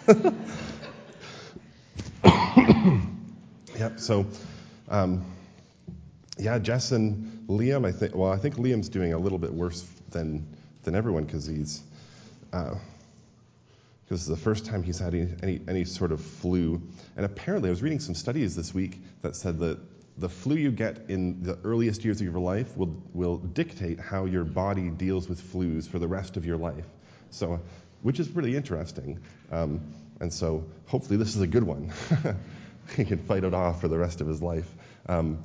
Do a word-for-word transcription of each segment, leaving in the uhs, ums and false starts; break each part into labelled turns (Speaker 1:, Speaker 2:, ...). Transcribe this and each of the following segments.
Speaker 1: Yep. So, um, yeah, Jess and Liam. I think. Well, I think Liam's doing a little bit worse than than everyone because he's because uh, it's the first time he's had any, any any sort of flu. And apparently, I was reading some studies this week that said that the flu you get in the earliest years of your life will will dictate how your body deals with flus for the rest of your life. So, which is really interesting. Um, and so, hopefully, this is a good one. He can fight it off for the rest of his life. Um,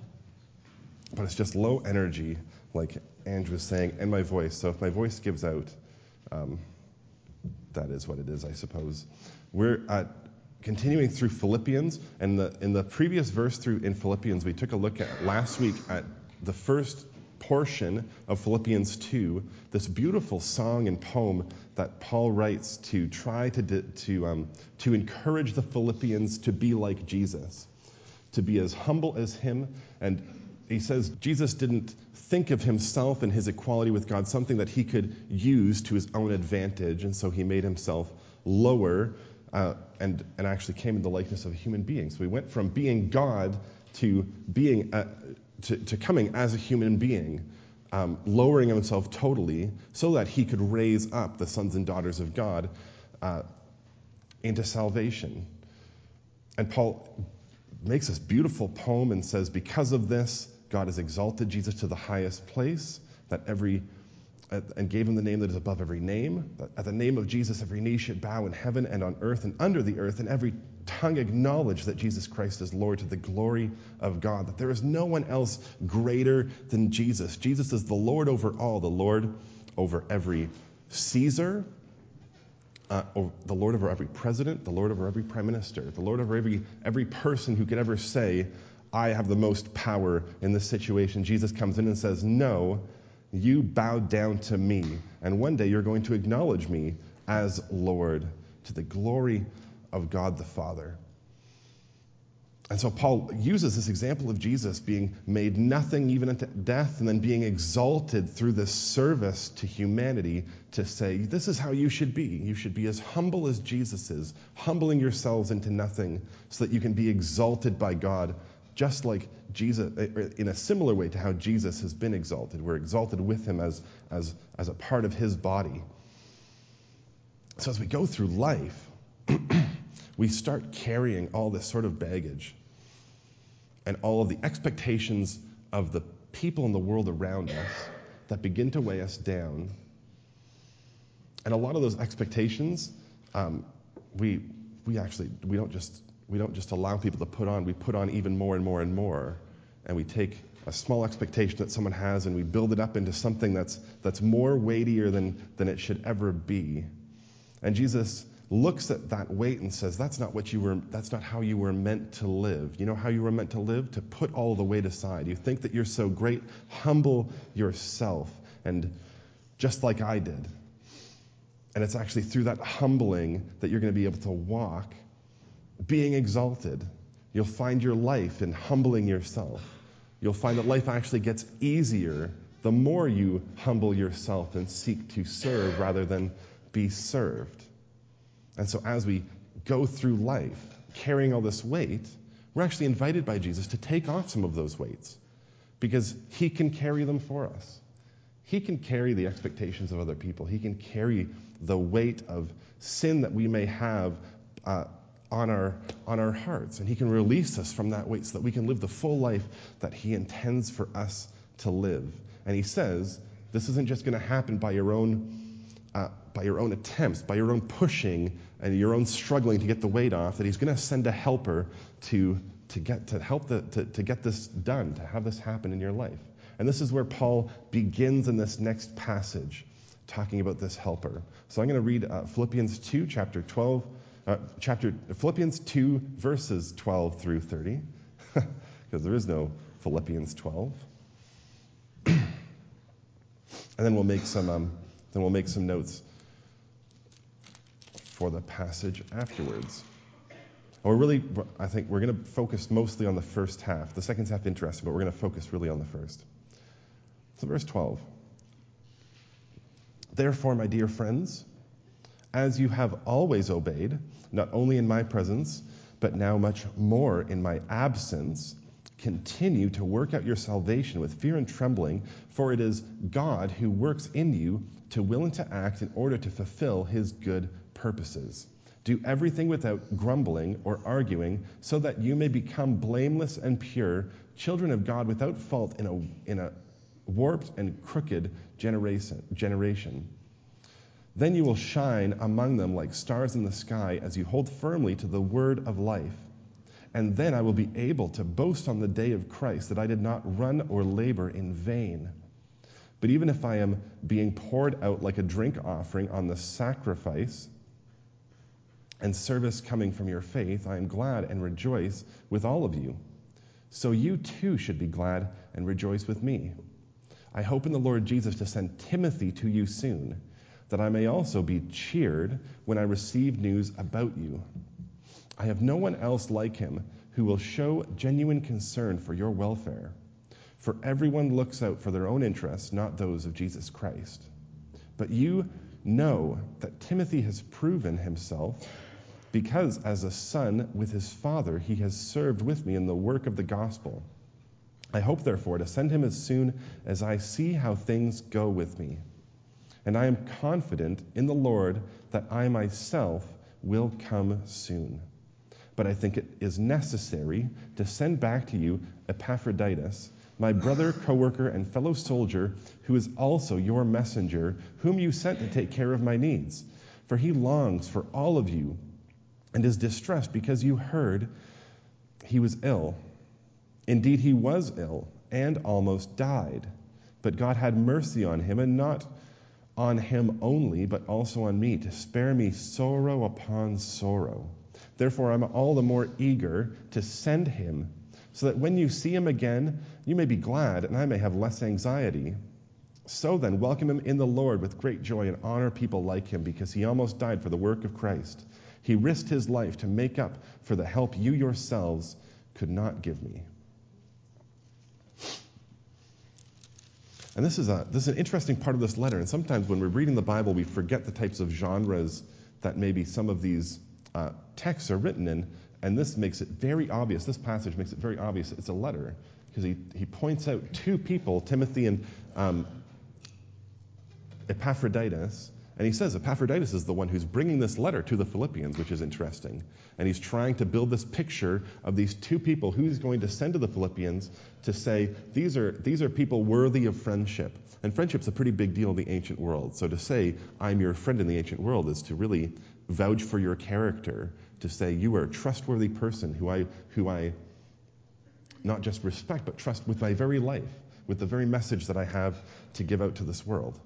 Speaker 1: but it's just low energy, like Andrew was saying, and my voice. So if my voice gives out, um, that is what it is, I suppose. We're at, continuing through Philippians, and the, in the previous verse through in Philippians, we took a look at last week at the first portion of Philippians two, this beautiful song and poem that Paul writes to try to to um, to encourage the Philippians to be like Jesus, to be as humble as him. And he says Jesus didn't think of himself and his equality with God something that he could use to his own advantage, and so he made himself lower uh, and and actually came in the likeness of a human being. So he went from being God to being a, To, to coming as a human being, um, lowering himself totally so that he could raise up the sons and daughters of God uh, into salvation. And Paul makes this beautiful poem and says, because of this, God has exalted Jesus to the highest place, that every and gave him the name that is above every name, that at the name of Jesus every knee should bow in heaven and on earth and under the earth, and every tongue acknowledge that Jesus Christ is Lord to the glory of God, that there is no one else greater than Jesus. Jesus is the Lord over all, the Lord over every Caesar, uh, the Lord over every president, the Lord over every prime minister, the Lord over every every person who could ever say, I have the most power in this situation. Jesus comes in and says, no, you bow down to me, and one day you're going to acknowledge me as Lord to the glory of God the Father. And so Paul uses this example of Jesus being made nothing even unto death and then being exalted through this service to humanity to say, this is how you should be. You should be as humble as Jesus is, humbling yourselves into nothing so that you can be exalted by God, just like Jesus, in a similar way to how Jesus has been exalted. We're exalted with him as, as, as a part of his body. So as we go through life, we start carrying all this sort of baggage and all of the expectations of the people in the world around us that begin to weigh us down. And a lot of those expectations, um, we we actually we don't just we don't just allow people to put on. We put on even more and more and more, and we take a small expectation that someone has and we build it up into something that's that's more weightier than than it should ever be. And Jesus looks at that weight and says, that's not what you were, that's not how you were meant to live. You know how you were meant to live? To put all the weight aside. You think that you're so great, humble yourself, and just like I did. And it's actually through that humbling that you're going to be able to walk, being exalted. You'll find your life in humbling yourself. You'll find that life actually gets easier the more you humble yourself and seek to serve rather than be served. And so as we go through life carrying all this weight, we're actually invited by Jesus to take off some of those weights because he can carry them for us. He can carry the expectations of other people. He can carry the weight of sin that we may have uh, on our on our hearts. And he can release us from that weight so that we can live the full life that he intends for us to live. And he says, this isn't just going to happen by your own Uh, by your own attempts, by your own pushing and your own struggling to get the weight off, that he's going to send a helper to to get to help the, to, to get this done, to have this happen in your life. And this is where Paul begins in this next passage, talking about this helper. So I'm going to read uh, Philippians two, chapter twelve, uh, chapter Philippians two, verses twelve through thirty, because there is no Philippians twelve. And then we'll make some. Um, Then we'll make some notes for the passage afterwards. And we're really, I think we're going to focus mostly on the first half. The second half is interesting, but we're going to focus really on the first. So verse twelve. Therefore, my dear friends, as you have always obeyed, not only in my presence, but now much more in my absence, continue to work out your salvation with fear and trembling, for it is God who works in you to will and to act in order to fulfill his good purposes. Do everything without grumbling or arguing, so that you may become blameless and pure, children of God without fault in a, in a warped and crooked generation. generation. Then you will shine among them like stars in the sky as you hold firmly to the word of life. And then I will be able to boast on the day of Christ that I did not run or labor in vain. But even if I am being poured out like a drink offering on the sacrifice and service coming from your faith, I am glad and rejoice with all of you. So you too should be glad and rejoice with me. I hope in the Lord Jesus to send Timothy to you soon, that I may also be cheered when I receive news about you. I have no one else like him who will show genuine concern for your welfare. For everyone looks out for their own interests, not those of Jesus Christ. But you know that Timothy has proven himself, because as a son with his father, he has served with me in the work of the gospel. I hope, therefore, to send him as soon as I see how things go with me. And I am confident in the Lord that I myself will come soon. But I think it is necessary to send back to you Epaphroditus, my brother, co-worker, and fellow soldier, who is also your messenger, whom you sent to take care of my needs. For he longs for all of you and is distressed because you heard he was ill. Indeed, he was ill and almost died. But God had mercy on him, and not on him only, but also on me, to spare me sorrow upon sorrow. Therefore, I'm all the more eager to send him, so that when you see him again, you may be glad, and I may have less anxiety. So then, welcome him in the Lord with great joy, and honor people like him, because he almost died for the work of Christ. He risked his life to make up for the help you yourselves could not give me. And this is, a, this is an interesting part of this letter. And sometimes when we're reading the Bible, we forget the types of genres that maybe some of these uh, texts are written in. And this makes it very obvious. This passage makes it very obvious it's a letter, because he, he points out two people, Timothy and um, Epaphroditus. And he says Epaphroditus is the one who's bringing this letter to the Philippians, which is interesting. And he's trying to build this picture of these two people who he's going to send to the Philippians to say, these are, these are people worthy of friendship. And friendship's a pretty big deal in the ancient world. So to say, I'm your friend in the ancient world, is to really vouch for your character, to say you are a trustworthy person who I, who I not just respect, but trust with my very life, with the very message that I have to give out to this world.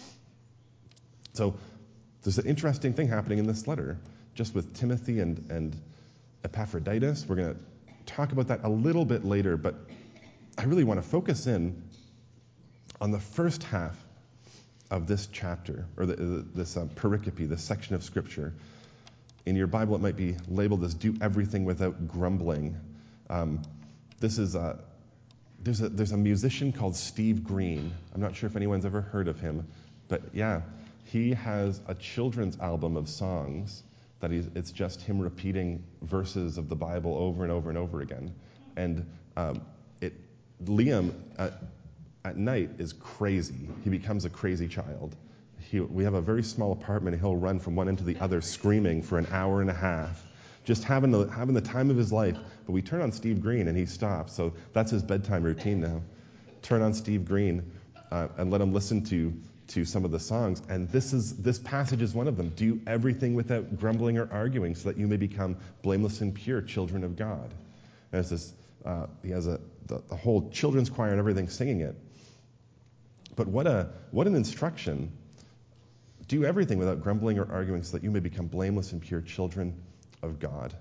Speaker 1: So there's an interesting thing happening in this letter, just with Timothy and, and Epaphroditus. We're going to talk about that a little bit later, but I really want to focus in on the first half of this chapter, or the, the, this uh, pericope, this section of Scripture. In your Bible, it might be labeled as "do everything without grumbling." Um, this is a, there's a there's a musician called Steve Green. I'm not sure if anyone's ever heard of him, but yeah. He has a children's album of songs that he's, it's just him repeating verses of the Bible over and over and over again. And um, it, Liam at, at night is crazy. He becomes a crazy child. He, we have a very small apartment, and he'll run from one end to the other screaming for an hour and a half, just having the, having the time of his life. But we turn on Steve Green, and he stops. So that's his bedtime routine now. Turn on Steve Green uh, and let him listen to to some of the songs, and this is this passage is one of them. Do everything without grumbling or arguing, so that you may become blameless and pure, children of God. And this, uh, he has a the, the whole children's choir and everything singing it. But what a what an instruction! Do everything without grumbling or arguing, so that you may become blameless and pure, children of God.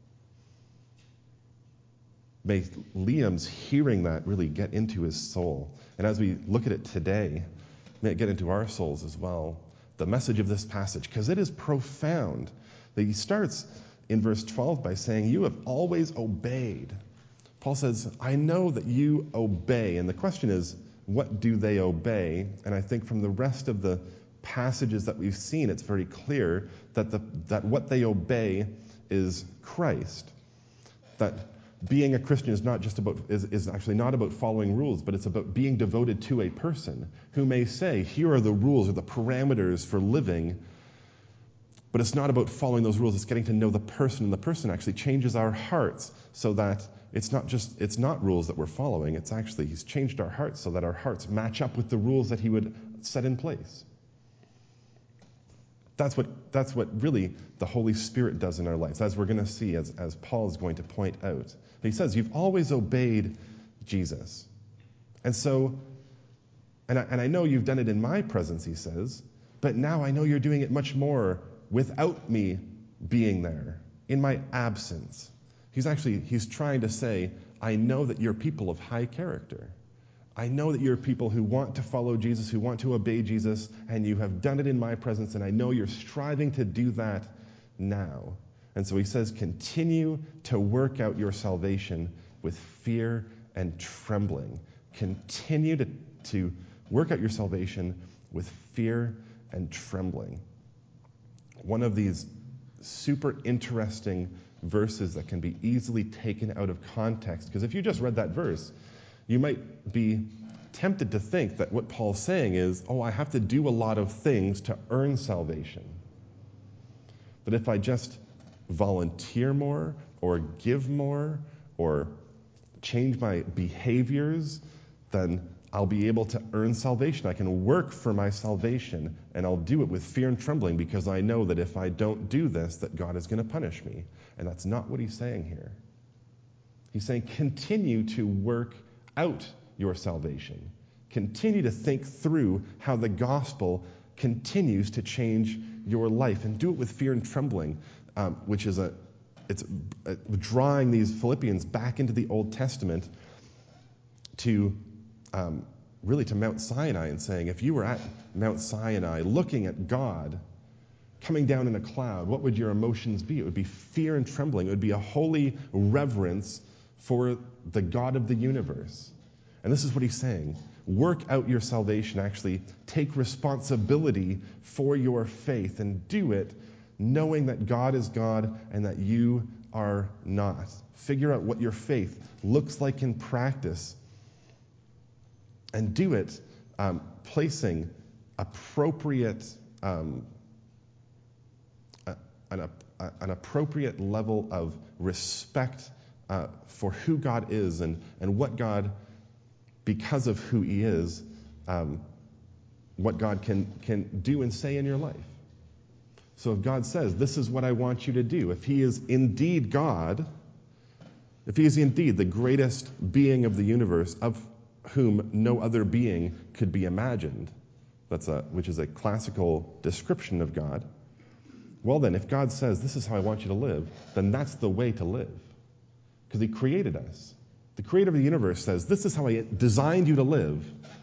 Speaker 1: May Liam's hearing that really get into his soul, and as we look at it today, may it get into our souls as well, the message of this passage, because it is profound. That he starts in verse twelve by saying, you have always obeyed. Paul says, I know that you obey. And the question is, what do they obey? And I think from the rest of the passages that we've seen, it's very clear that, the, that what they obey is Christ. That being a Christian is not just about, is, is actually not about following rules, but it's about being devoted to a person who may say, here are the rules or the parameters for living, but it's not about following those rules, it's getting to know the person, and the person actually changes our hearts so that it's not just, it's not rules that we're following, it's actually, he's changed our hearts so that our hearts match up with the rules that he would set in place. That's what, that's what really the Holy Spirit does in our lives, as we're going to see, as, as Paul is going to point out. He says, you've always obeyed Jesus. And so, and I, and I know you've done it in my presence, he says, but now I know you're doing it much more without me being there, in my absence. He's actually, he's trying to say, I know that you're people of high character. I know that you're people who want to follow Jesus, who want to obey Jesus, and you have done it in my presence, and I know you're striving to do that now. And so he says, continue to work out your salvation with fear and trembling. Continue to, to work out your salvation with fear and trembling. One of these super interesting verses that can be easily taken out of context, because if you just read that verse, you might be tempted to think that what Paul's saying is, oh, I have to do a lot of things to earn salvation. But if I just volunteer more, or give more, or change my behaviors, then I'll be able to earn salvation. I can work for my salvation, and I'll do it with fear and trembling because I know that if I don't do this, that God is going to punish me. And that's not what he's saying here. He's saying continue to work out your salvation. Continue to think through how the gospel continues to change your life, and do it with fear and trembling, um, which is a, it's a, drawing these Philippians back into the Old Testament to um, really to Mount Sinai, and saying, if you were at Mount Sinai looking at God coming down in a cloud, what would your emotions be? It would be fear and trembling. It would be a holy reverence for the God of the universe. And this is what he's saying. Work out your salvation. Actually, take responsibility for your faith and do it knowing that God is God and that you are not. Figure out what your faith looks like in practice and do it um, placing appropriate, um, a, an, a, an appropriate level of respect uh, for who God is and, and what God, because of who he is, um, what God can, can do and say in your life. So if God says, this is what I want you to do, if he is indeed God, if he is indeed the greatest being of the universe, of whom no other being could be imagined, that's a, which is a classical description of God, well then, if God says, this is how I want you to live, then that's the way to live. Because he created us. The creator of the universe says, this is how I designed you to live.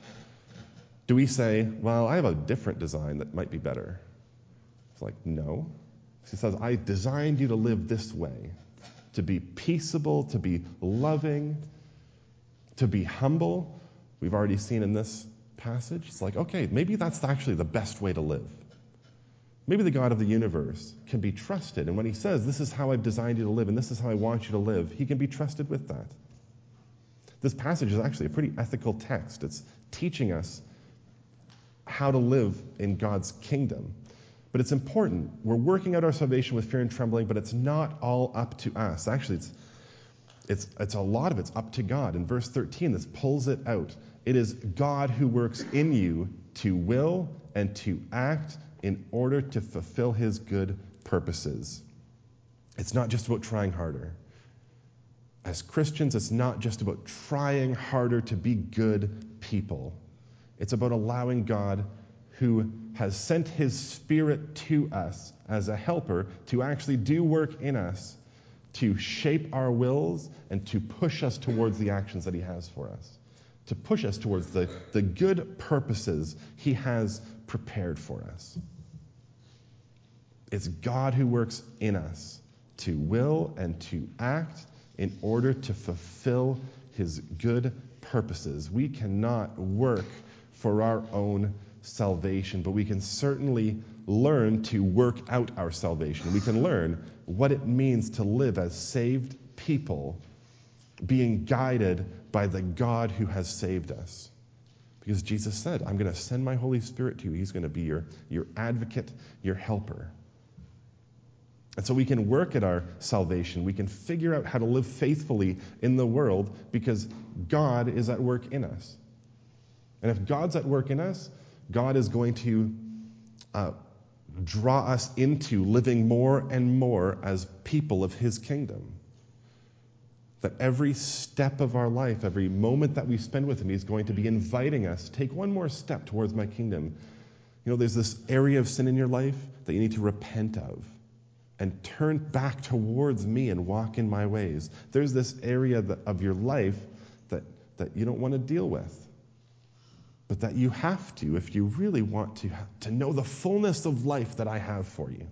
Speaker 1: Do we say, well, I have a different design that might be better? It's like, no. He says, I designed you to live this way, to be peaceable, to be loving, to be humble. We've already seen in this passage. It's like, okay, maybe that's actually the best way to live. Maybe the God of the universe can be trusted. And when he says, this is how I've designed you to live, and this is how I want you to live, he can be trusted with that. This passage is actually a pretty ethical text. It's teaching us how to live in God's kingdom. But it's important. We're working out our salvation with fear and trembling, but it's not all up to us. Actually, it's it's it's a lot of it's up to God. In verse thirteen, this pulls it out. It is God who works in you to will and to act in order to fulfill his good purposes. It's not just about trying harder. As Christians, it's not just about trying harder to be good people. It's about allowing God, who has sent his Spirit to us as a helper, to actually do work in us, to shape our wills and to push us towards the actions that he has for us, to push us towards the, the good purposes he has prepared for us. It's God who works in us to will and to act in order to fulfill his good purposes. We cannot work for our own salvation, but we can certainly learn to work out our salvation. We can learn what it means to live as saved people, being guided by the God who has saved us. Because Jesus said, I'm going to send my Holy Spirit to you. He's going to be your, your advocate, your helper. And so we can work at our salvation. We can figure out how to live faithfully in the world because God is at work in us. And if God's at work in us, God is going to uh, draw us into living more and more as people of His kingdom. That every step of our life, every moment that we spend with Him, He's going to be inviting us, take one more step towards my kingdom. You know, there's this area of sin in your life that you need to repent of and turn back towards me and walk in my ways. There's this area that, of your life that, that you don't want to deal with, but that you have to if you really want to, to know the fullness of life that I have for you.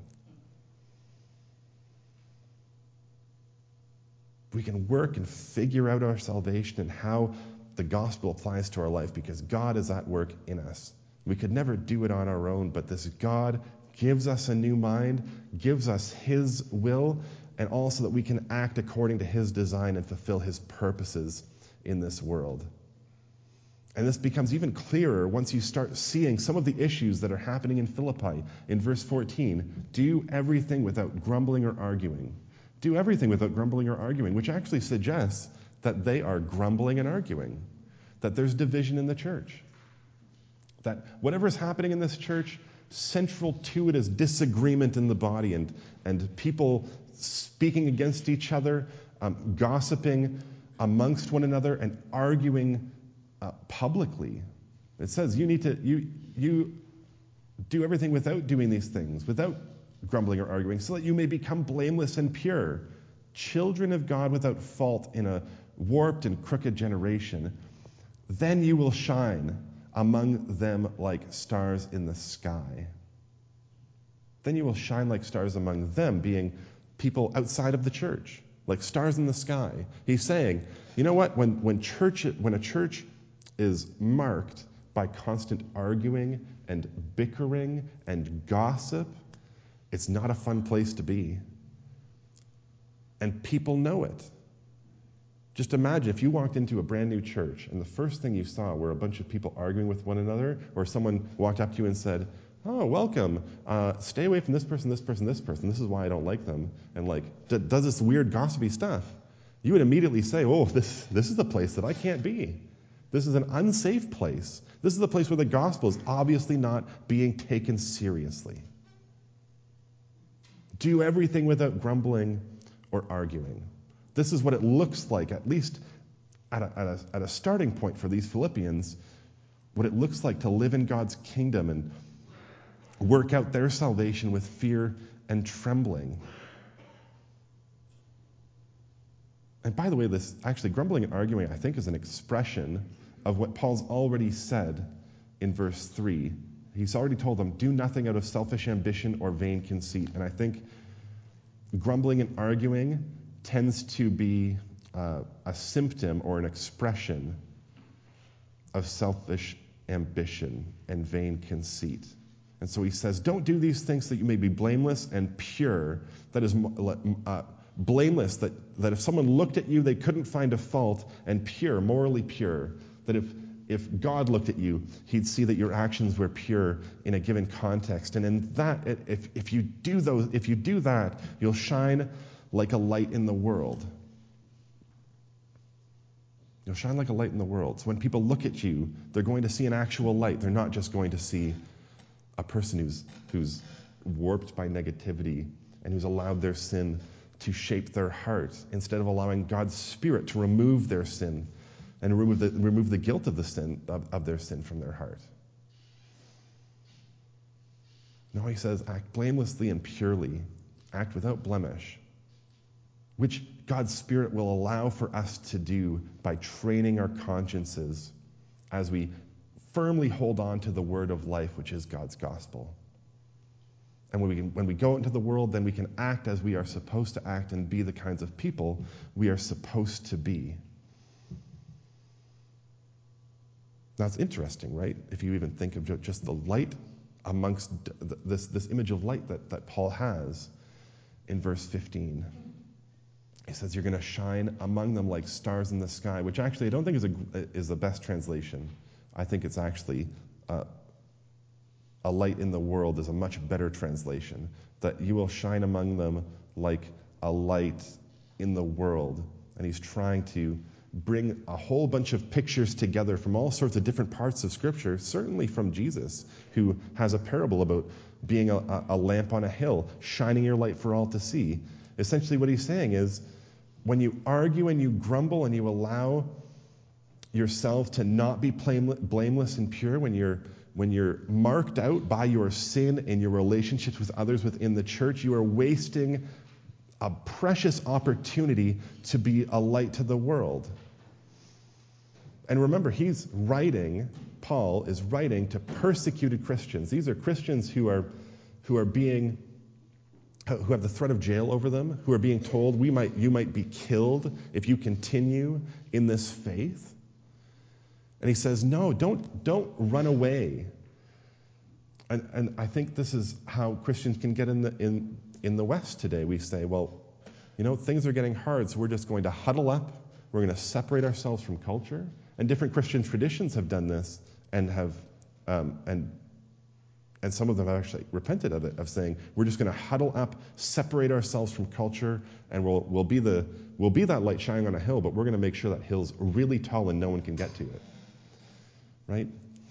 Speaker 1: We can work and figure out our salvation and how the gospel applies to our life because God is at work in us. We could never do it on our own, but this God gives us a new mind, gives us His will, and also that we can act according to His design and fulfill His purposes in this world. And this becomes even clearer once you start seeing some of the issues that are happening in Philippi. In verse fourteen, do everything without grumbling or arguing. Do everything without grumbling or arguing, which actually suggests that they are grumbling and arguing, that there's division in the church, that whatever is happening in this church, central to it is disagreement in the body and, and people speaking against each other, um, gossiping amongst one another, and arguing uh, publicly. It says you need to you you do everything without doing these things, without grumbling or arguing, so that you may become blameless and pure, children of God without fault in a warped and crooked generation. Then you will shine among them like stars in the sky. Then you will shine like stars among them, being people outside of the church, like stars in the sky. He's saying, you know what? When when church when a church is marked by constant arguing and bickering and gossip, it's not a fun place to be. And people know it. Just imagine if you walked into a brand new church and the first thing you saw were a bunch of people arguing with one another, or someone walked up to you and said, oh, welcome, uh, stay away from this person, this person, this person, this is why I don't like them, and like d- does this weird gossipy stuff. You would immediately say, oh, this, this is the place that I can't be. This is an unsafe place. This is the place where the gospel is obviously not being taken seriously. Do everything without grumbling or arguing. This is what it looks like, at least at a, at a, at a starting point for these Philippians, what it looks like to live in God's kingdom and work out their salvation with fear and trembling. And by the way, this actually grumbling and arguing, I think, is an expression of what Paul's already said in verse three. He's already told them, do nothing out of selfish ambition or vain conceit. And I think grumbling and arguing tends to be uh, a symptom or an expression of selfish ambition and vain conceit. And so he says, don't do these things so that you may be blameless and pure. That is uh, blameless, that, that if someone looked at you, they couldn't find a fault, and pure, morally pure. That if If God looked at you, He'd see that your actions were pure in a given context. And in that, if, if you do those, if you do that, you'll shine like a light in the world. You'll shine like a light in the world. So when people look at you, they're going to see an actual light. They're not just going to see a person who's who's warped by negativity and who's allowed their sin to shape their heart instead of allowing God's Spirit to remove their sin and remove the, remove the guilt of the sin of, of their sin from their heart. No, he says, act blamelessly and purely, act without blemish, which God's Spirit will allow for us to do by training our consciences as we firmly hold on to the word of life, which is God's gospel. And when we, can, when we go into the world, then we can act as we are supposed to act and be the kinds of people we are supposed to be. That's interesting, right? If you even think of ju- just the light amongst d- th- this, this image of light that, that Paul has in verse fifteen. He says, you're going to shine among them like stars in the sky, which actually I don't think is, a, is the best translation. I think it's actually uh, a light in the world is a much better translation. That you will shine among them like a light in the world. And he's trying to bring a whole bunch of pictures together from all sorts of different parts of Scripture, certainly from Jesus, who has a parable about being a, a lamp on a hill, shining your light for all to see. Essentially what he's saying is, when you argue and you grumble and you allow yourself to not be blameless and pure, when you're when you're marked out by your sin and your relationships with others within the church, you are wasting a precious opportunity to be a light to the world. And remember, he's writing, Paul is writing to persecuted Christians. These are Christians who are who are being who have the threat of jail over them, who are being told, we might you might be killed if you continue in this faith. And he says, no, don't don't run away. And and I think this is how Christians can get in the in in the West today. We say, well, you know, things are getting hard, so we're just going to huddle up. We're going to separate ourselves from culture. And different Christian traditions have done this and have um, and and some of them have actually repented of it, of saying we're just going to huddle up, separate ourselves from culture, and we'll we'll be the we'll be that light shining on a hill, but we're going to make sure that hill's really tall and no one can get to it. Right?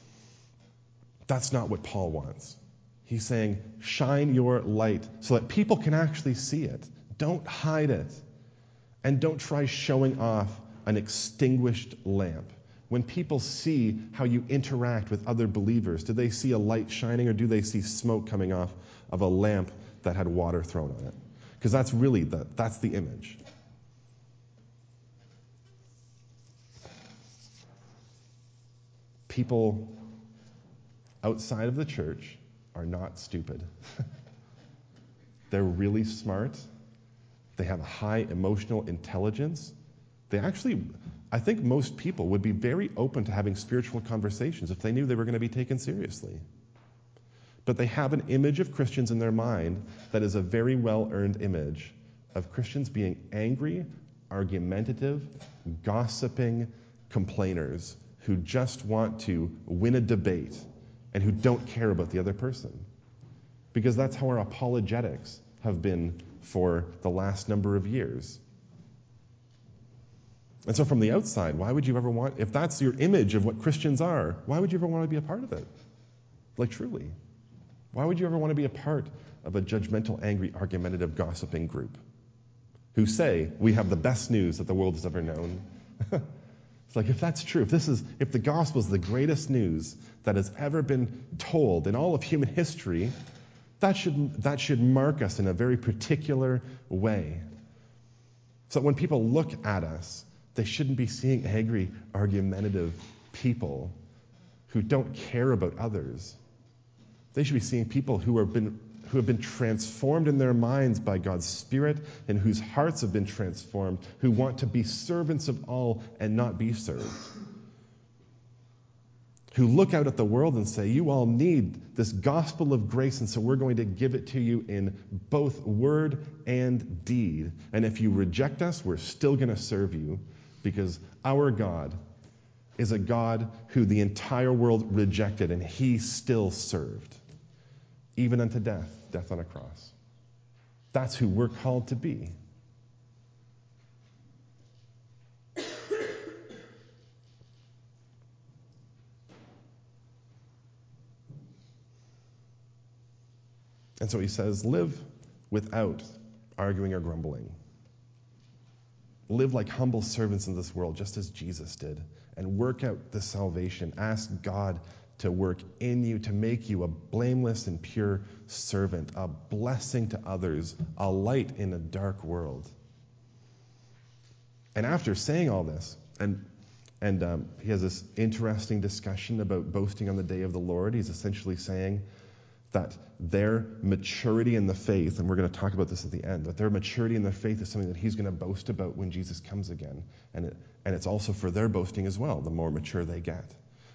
Speaker 1: That's not what Paul wants. He's saying, shine your light so that people can actually see it. Don't hide it. And don't try showing off an extinguished lamp. When people see how you interact with other believers, do they see a light shining or do they see smoke coming off of a lamp that had water thrown on it? Because that's really the, that's the image. People outside of the church are not stupid. They're really smart. They have a high emotional intelligence. They actually, I think most people would be very open to having spiritual conversations if they knew they were going to be taken seriously. But they have an image of Christians in their mind that is a very well-earned image of Christians being angry, argumentative, gossiping complainers who just want to win a debate and who don't care about the other person. Because that's how our apologetics have been for the last number of years. And so from the outside, why would you ever want, if that's your image of what Christians are, why would you ever want to be a part of it? Like truly. Why would you ever want to be a part of a judgmental, angry, argumentative, gossiping group who say, we have the best news that the world has ever known? It's like, if that's true, if this is, if the gospel is the greatest news that has ever been told in all of human history, that should, that should mark us in a very particular way. So that when people look at us, they shouldn't be seeing angry, argumentative people who don't care about others. They should be seeing people who have been who have been transformed in their minds by God's Spirit and whose hearts have been transformed, who want to be servants of all and not be served. Who look out at the world and say, you all need this gospel of grace, and so we're going to give it to you in both word and deed. And if you reject us, we're still going to serve you, because our God is a God who the entire world rejected, and he still served, even unto death, death on a cross. That's who we're called to be. And so he says, live without arguing or grumbling. Live like humble servants in this world, just as Jesus did, and work out the salvation. Ask God to work in you, to make you a blameless and pure servant, a blessing to others, a light in a dark world. And after saying all this, and and um, he has this interesting discussion about boasting on the day of the Lord. He's essentially saying that their maturity in the faith, and we're going to talk about this at the end, that their maturity in their faith is something that he's going to boast about when Jesus comes again. And it, and it's also for their boasting as well, the more mature they get.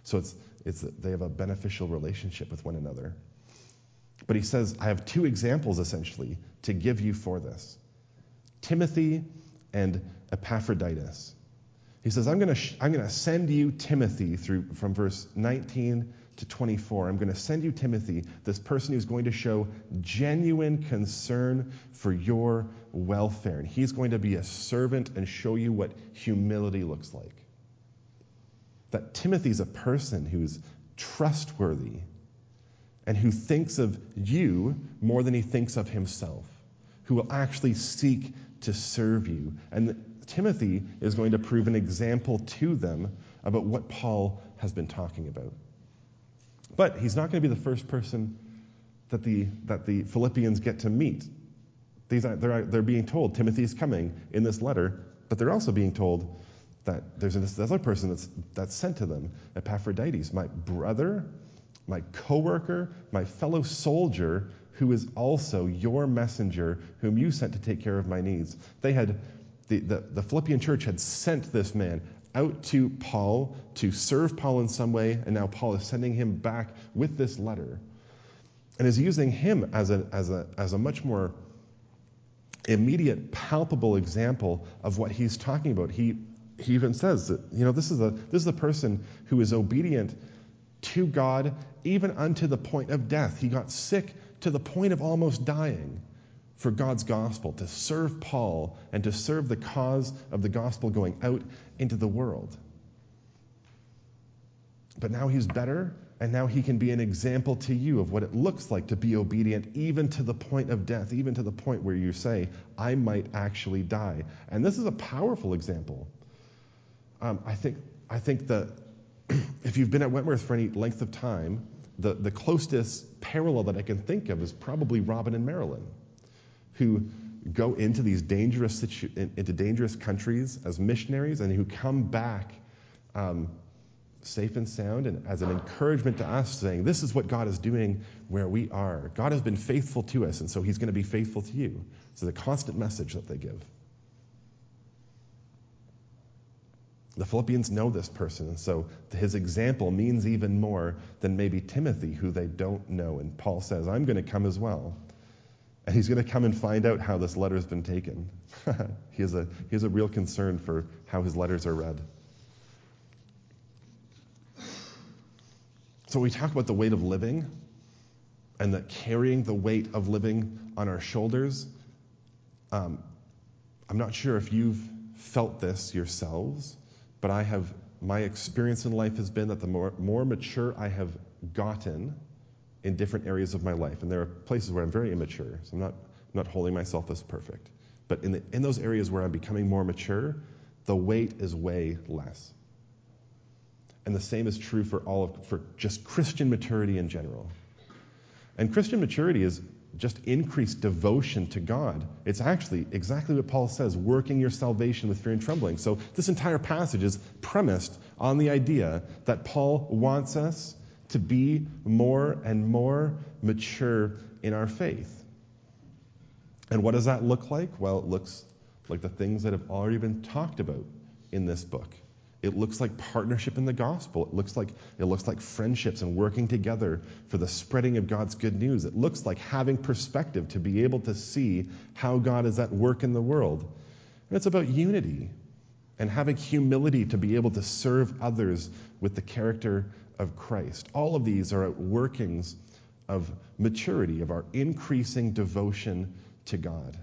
Speaker 1: So it's, it's they have a beneficial relationship with one another. But he says, I have two examples, essentially, to give you for this. Timothy and Epaphroditus. He says, I'm going to sh- I'm going to send you Timothy through from verse nineteen to twenty-four. I'm going to send you Timothy, this person who's going to show genuine concern for your welfare. And he's going to be a servant and show you what humility looks like. That Timothy's a person who's trustworthy and who thinks of you more than he thinks of himself, who will actually seek to serve you. And Timothy is going to prove an example to them about what Paul has been talking about. But he's not going to be the first person that the, that the Philippians get to meet. These are, they're, they're being told Timothy's coming in this letter, but they're also being told that there's this other person that's, that's sent to them, Epaphroditus, my brother, my co-worker, my fellow soldier, who is also your messenger, whom you sent to take care of my needs. They had, the, the, the Philippian church had sent this man out to Paul to serve Paul in some way, and now Paul is sending him back with this letter, and is using him as a, as a, as a much more immediate, palpable example of what he's talking about. He, he even says that, you know, this is a, this is a person who is obedient to God, even unto the point of death. He got sick to the point of almost dying for God's gospel, to serve Paul and to serve the cause of the gospel going out into the world. But now he's better, and now he can be an example to you of what it looks like to be obedient, even to the point of death, even to the point where you say, I might actually die. And this is a powerful example. Um, I think I think that if you've been at Wentworth for any length of time, the, the closest parallel that I can think of is probably Robin and Marilyn, who go into these dangerous situ- into dangerous countries as missionaries, and who come back um, safe and sound, and as an encouragement to us, saying, this is what God is doing where we are. God has been faithful to us, and so he's going to be faithful to you. So the constant message that they give. The Philippians know this person, and so his example means even more than maybe Timothy, who they don't know. And Paul says, I'm going to come as well. And he's going to come and find out how this letter has been taken. he, has a, he has a real concern for how his letters are read. So we talk about the weight of living and that carrying the weight of living on our shoulders. Um, I'm not sure if you've felt this yourselves, but I have. My experience in life has been that the more, more mature I have gotten in different areas of my life, and there are places where I'm very immature, so I'm not, I'm not holding myself as perfect. But in, the, in those areas where I'm becoming more mature, the weight is way less. And the same is true for all of, for just Christian maturity in general. And Christian maturity is just increased devotion to God. It's actually exactly what Paul says, working your salvation with fear and trembling. So this entire passage is premised on the idea that Paul wants us to be more and more mature in our faith. And what does that look like? Well, it looks like the things that have already been talked about in this book. It looks like partnership in the gospel. It looks like it looks like friendships and working together for the spreading of God's good news. It looks like having perspective to be able to see how God is at work in the world. And it's about unity and having humility to be able to serve others with the character of Christ. All of these are workings of maturity, of our increasing devotion to God.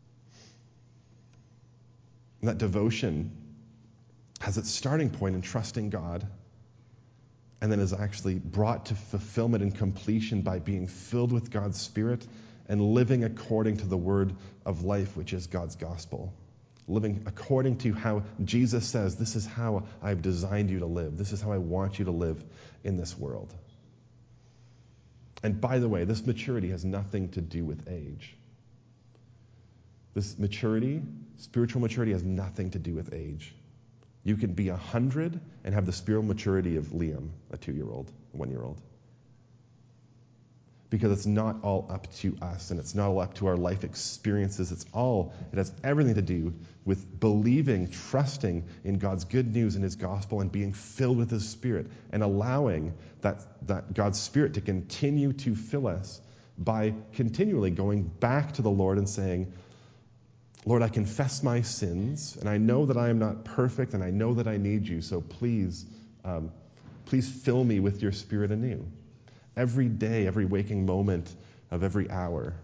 Speaker 1: And that devotion has its starting point in trusting God, and then is actually brought to fulfillment and completion by being filled with God's Spirit and living according to the word of life, which is God's gospel. Living according to how Jesus says, this is how I've designed you to live. This is how I want you to live in this world. And by the way, this maturity has nothing to do with age. This maturity, spiritual maturity, has nothing to do with age. You can be a hundred and have the spiritual maturity of Liam, a two-year-old, one-year-old. because it's not all up to us and it's not all up to our life experiences. It's all, it has everything to do with believing, trusting in God's good news and his gospel and being filled with his Spirit and allowing that, that God's Spirit to continue to fill us by continually going back to the Lord and saying, Lord, I confess my sins and I know that I am not perfect and I know that I need you, so please, um, please fill me with your Spirit anew. Every day, every waking moment of every hour.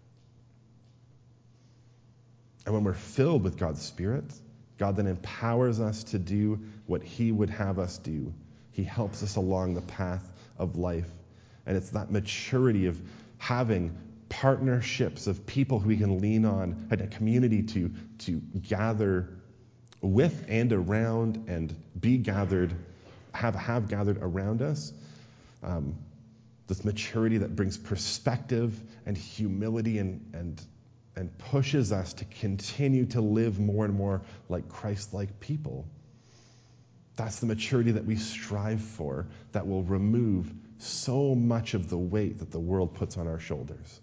Speaker 1: And when we're filled with God's Spirit, God then empowers us to do what he would have us do. He helps us along the path of life. And it's that maturity of having partnerships of people who we can lean on and a community to, to gather with and around and be gathered, have, have gathered around us. Um, This maturity that brings perspective and humility and, and, and pushes us to continue to live more and more like Christ-like people. That's the maturity that we strive for that will remove so much of the weight that the world puts on our shoulders.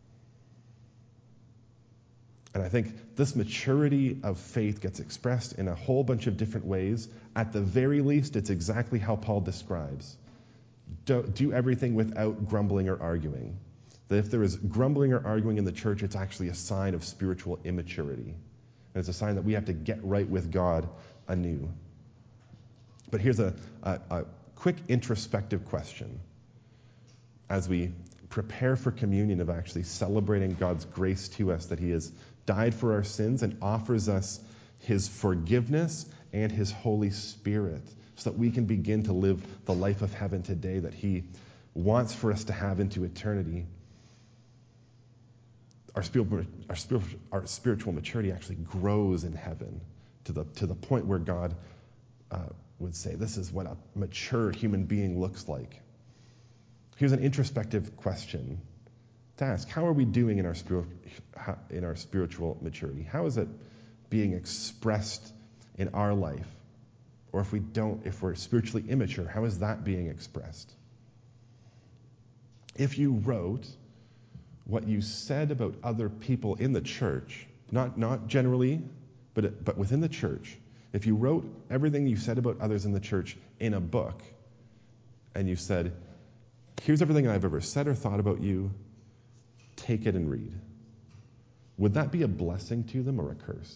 Speaker 1: And I think this maturity of faith gets expressed in a whole bunch of different ways. At the very least, it's exactly how Paul describes. Do, do everything without grumbling or arguing. That if there is grumbling or arguing in the church, it's actually a sign of spiritual immaturity. And it's a sign that we have to get right with God anew. But here's a, a, a quick introspective question. As we prepare for communion of actually celebrating God's grace to us, that he has died for our sins and offers us his forgiveness and his Holy Spirit, so that we can begin to live the life of heaven today that he wants for us to have into eternity. Our spiritual, our spiritual, our spiritual maturity actually grows in heaven to the, to the point where God uh, would say, this is what a mature human being looks like. Here's an introspective question to ask. How are we doing in our, spir- in our spiritual maturity? How is it being expressed in our life? Or if we don't, if we're spiritually immature, how is that being expressed? If you wrote what you said about other people in the church, not, not generally, but, it, but within the church, if you wrote everything you said about others in the church in a book, and you said, here's everything I've ever said or thought about you, take it and read, would that be a blessing to them or a curse?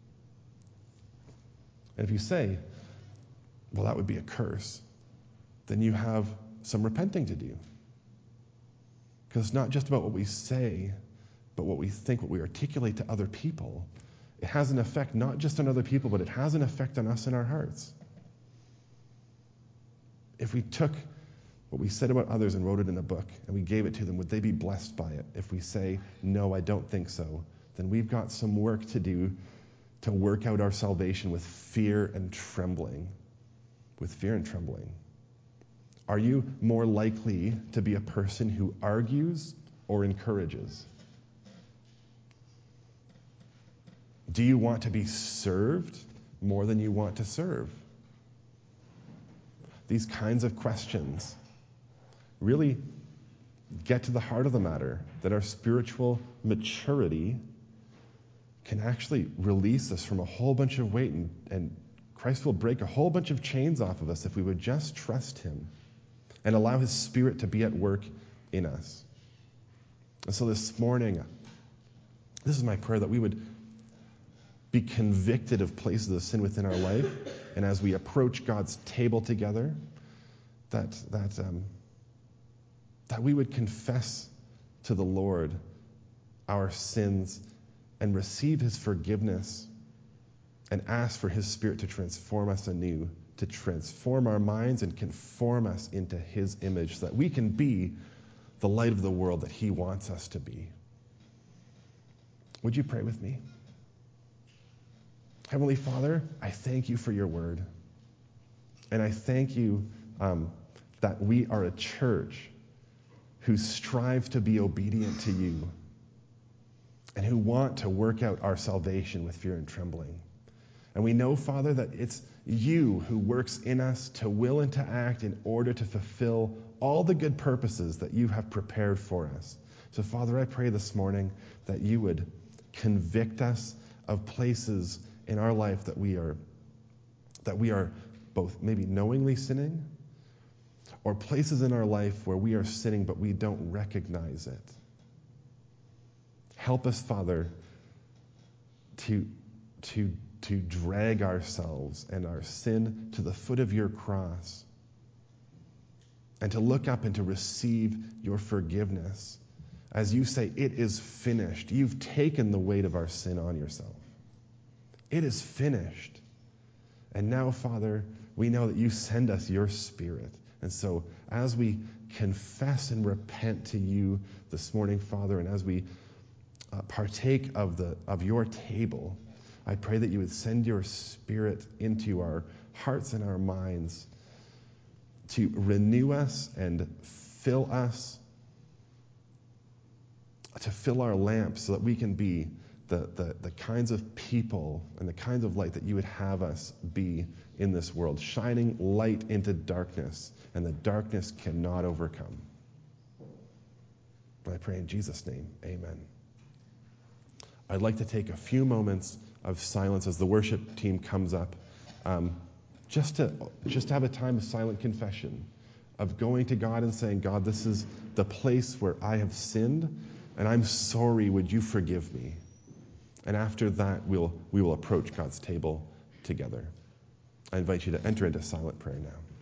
Speaker 1: And if you say, well, that would be a curse, then you have some repenting to do. Because it's not just about what we say, but what we think, what we articulate to other people. It has an effect not just on other people, but it has an effect on us in our hearts. If we took what we said about others and wrote it in a book and we gave it to them, would they be blessed by it? If we say, no, I don't think so, then we've got some work to do to work out our salvation with fear and trembling. With fear and trembling. Are you more likely to be a person who argues or encourages? Do you want to be served more than you want to serve? These kinds of questions really get to the heart of the matter, that our spiritual maturity can actually release us from a whole bunch of weight, and, and Christ will break a whole bunch of chains off of us if we would just trust him and allow his Spirit to be at work in us. And so this morning, this is my prayer, that we would be convicted of places of sin within our life, and as we approach God's table together, that that um, that we would confess to the Lord our sins and receive his forgiveness and ask for his Spirit to transform us anew, to transform our minds and conform us into his image, so that we can be the light of the world that he wants us to be. Would you pray with me? Heavenly Father, I thank you for your word. And I thank you um, that we are a church who strive to be obedient to you and who want to work out our salvation with fear and trembling. And we know, Father, that it's you who works in us to will and to act in order to fulfill all the good purposes that you have prepared for us. So, Father, I pray this morning that you would convict us of places in our life that we are that we are both maybe knowingly sinning, or places in our life where we are sinning but we don't recognize it. Help us, Father, to, to, to drag ourselves and our sin to the foot of your cross, and to look up and to receive your forgiveness. As you say, it is finished. You've taken the weight of our sin on yourself. It is finished. And now, Father, we know that you send us your Spirit. And so as we confess and repent to you this morning, Father, and as we uh, partake of the of your table, I pray that you would send your Spirit into our hearts and our minds to renew us and fill us, to fill our lamps so that we can be the, the, the kinds of people and the kinds of light that you would have us be in this world, shining light into darkness, and the darkness cannot overcome. I pray in Jesus' name, amen. I'd like to take a few moments of silence as the worship team comes up, um, just to just to have a time of silent confession, of going to God and saying, God, this is the place where I have sinned, and I'm sorry, would you forgive me? And after that, we'll we will approach God's table together. I invite you to enter into silent prayer now.